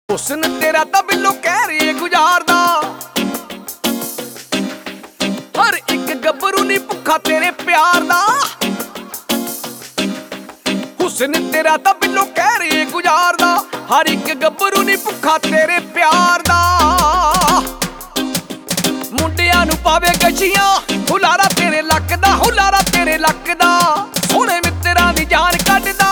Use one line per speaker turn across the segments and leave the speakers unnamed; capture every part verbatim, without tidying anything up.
ਹੁਸਨ ਤੇਰਾ ਤਾਂ ਬਿੱਲੋ ਕਹਿ ਰਹੀ ਗੁਜ਼ਾਰਦਾ, ਹਰ ਇੱਕ ਗੱਭਰੂ ਨੀ ਭੁੱਖਾ ਤੇਰੇ ਪਿਆਰ ਦਾ। ਹੁਸਨ ਤੇਰਾ ਤਾਂ ਬਿੱਲੋ ਕਹਿ ਰਹੀ ਗੁਜ਼ਾਰਦਾ, ਹਰ ਇੱਕ ਗੱਭਰੂ ਨੀ ਭੁੱਖਾ ਤੇਰੇ ਪਿਆਰ ਦਾ। ਮੁੰਡਿਆਂ ਨੂੰ ਪਾਵੇ ਗਛੀਆਂ, ਹੁਲਾਰਾ ਤੇਰੇ ਲੱਕ ਦਾ, ਹੁਲਾਰਾ ਤੇਰੇ ਲੱਕ ਦਾ। ਸੋਹਣੇ ਮਿੱਤਰਾਂ ਦੀ ਜਾਨ ਕੱਢਦਾ,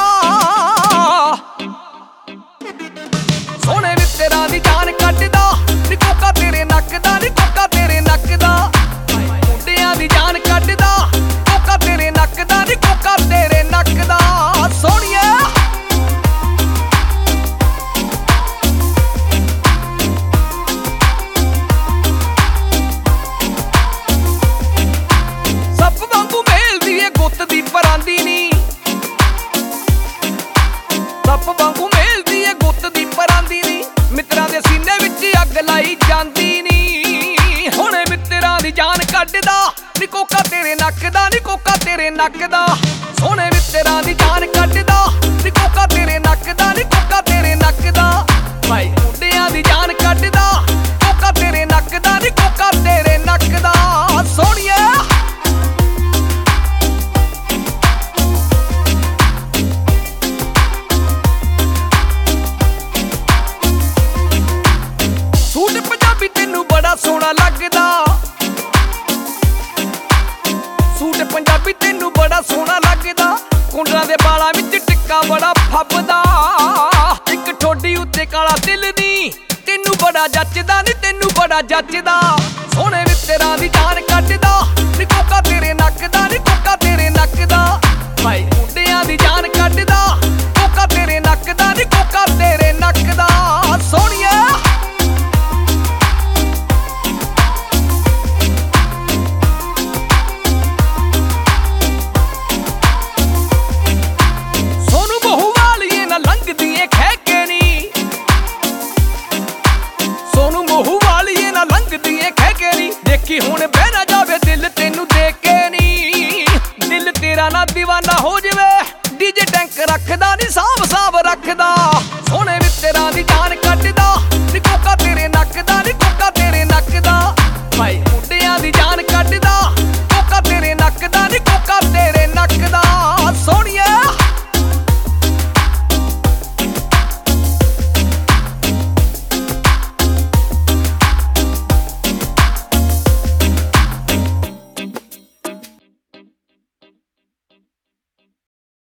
ਸੋਹਣੇ ਮਿੱਤਰਾਂ ਦੀ ਜਾਨ ਕੱਢਦਾ। ਨੀ ਕੋਕਾ ਤੇਰੇ ਨੱਕ ਦਾ, ਨੀ ਕੋਕਾ ਤੇਰੇ ਨੱਕ ਦਾ। ਮੁੰਡਿਆਂ ਦੀ ਜਾਨ ਕੱਢਦਾ, ਕੋਕਾ ਤੇਰੇ ਨੱਕ ਦਾ, ਨੀ ਕੋਕਾ ਤੇਰੇ ਨੱਕ ਦਾ। ਸੋਹਣੀਏ ਸੱਪ ਵਾਂਗੂ ਮੇਲਦੀ ਏ ਗੁੱਤ ਦੀ ਪਰਾਂਦੀ ਨੀ, ਸੱਪ ਵਾਂਗੂ ਮੇਲਦੀ ਏ ਗੁੱਤ ਦੀ ਪਰਾਂਦੀ ਨੀ। ਮਿੱਤਰਾਂ ਦੇ ਸੀਨੇ ਵਿੱਚ ਅੱਗ ਲਾਈ ਜਾਂਦੀ ਨੀ। ਹੁਣੇ ਮਿੱਤਰਾਂ ਦੀ ਜਾਨ ਕੱਢਦਾ, ਨੀ ਕੋਕਾ ਤੇਰੇ ਨੱਕ ਦਾ, ਨੀ ਕੋਕਾ ਤੇਰੇ ਨੱਕ ਦਾ। ਸੋਹਣੇ ਮਿੱਤਰਾਂ ਦੀ ਜਾਨ ਕੱਢਦਾ, ਨੀ ਕੋਕਾ ਤੇਰੇ ਨੱਕ ਦਾ, ਨੀ ਕੋਕਾ ਤੇਰੇ ਨੱਕ ਦਾ। ਭਾਈ ਮੁੰਡਿਆਂ ਦੀ ਜਾਨ ਕੱਢਦਾ, ਕੋਕਾ ਤੇਰੇ ਨੱਕ ਦਾ, ਨੀ ਕੋਕਾ ਤੇਰੇ ਨੱਕ ਦਾ। ਸੋਹਣੀਏ ਸੂਟ ਪੰਜਾਬੀ ਤੈਨੂੰ ਬੜਾ ਸੋਹਣਾ ਲੱਗਦਾ, ਸੂਟ ਪੰਜਾਬੀ ਤੈਨੂੰ ਬੜਾ ਸੋਹਣਾ ਲੱਗਦਾ। ਕੁੰਡਲਾਂ ਦੇ ਬਾਲਾਂ ਵਿੱਚ ਟਿੱਕਾ ਬੜਾ ਫੱਬਦਾ, ਇੱਕ ਠੋਡੀ ਉੱਤੇ ਕਾਲਾ ਤਿਲ ਨੀ ਤੈਨੂੰ ਬੜਾ ਜੱਚਦਾ, ਨੀ ਤੈਨੂੰ ਬੜਾ ਜੱਚਦਾ। ਸੋਹਣੇ ਮਿੱਤਰਾਂ ਦੀ ਜਾਨ ਕੱਢਦਾ,